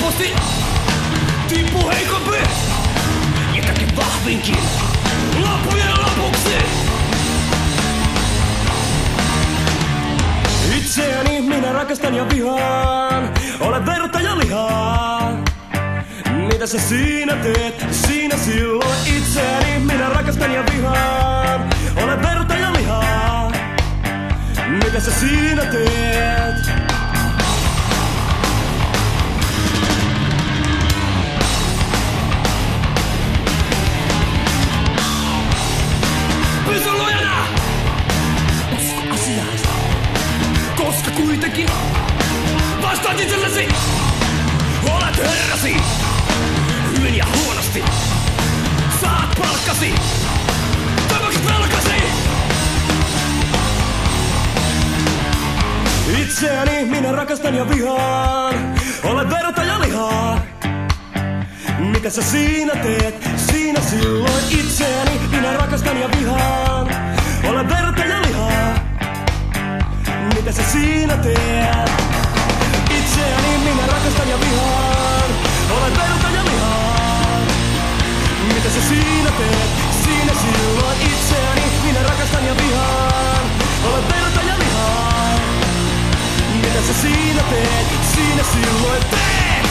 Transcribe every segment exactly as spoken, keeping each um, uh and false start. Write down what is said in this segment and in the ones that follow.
helposti tippu heikompi. Ja kaikki vahvinkin loppujen lopuksi. Itseäni minä rakastan ja vihaan. Olen verta ja lihaa. Mitä sä siinä teet? Siinä silloin itseäni minä rakastan ja vihaan. Olen verta ja lihaa. Mitä sä siinä teet? Pysy lujana! Usko asiaansa. Koska kuitenkin vastaat itsellesi. Olet herrasi. Hyvin ja huonosti. Saat palkkasi. Toivokset velkasi. Itseäni minä rakastan ja vihaan. Olen verta ja lihaa. Mitä sä siinä teet? Siinä silloin itseäni minä rakastan ja vihaan. Olen verta ja lihaa. Mitä sä siinä teet? Itseäni minä rakastan ja vihaan. Olen verta ja lihaa. Mitä sä siinä teet? Siinä silloin itseäni minä rakastan ja vihaan. Olen verta ja lihaa. Mitä sä siinä teet? Siinä silloin teet!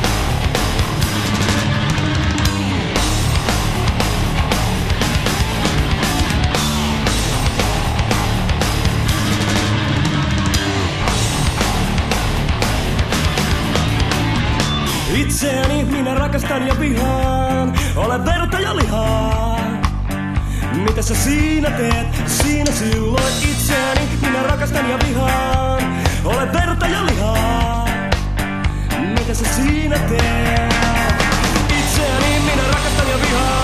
Itseäni minä rakastan ja vihaan. Olen verta ja lihaa. Mitä sä siinä teet? Siinä silloin itseäni minä rakastan ja vihaan. Olen verta ja lihaa. Mitä sä siinä teet? Itseäni minä rakastan ja vihaan.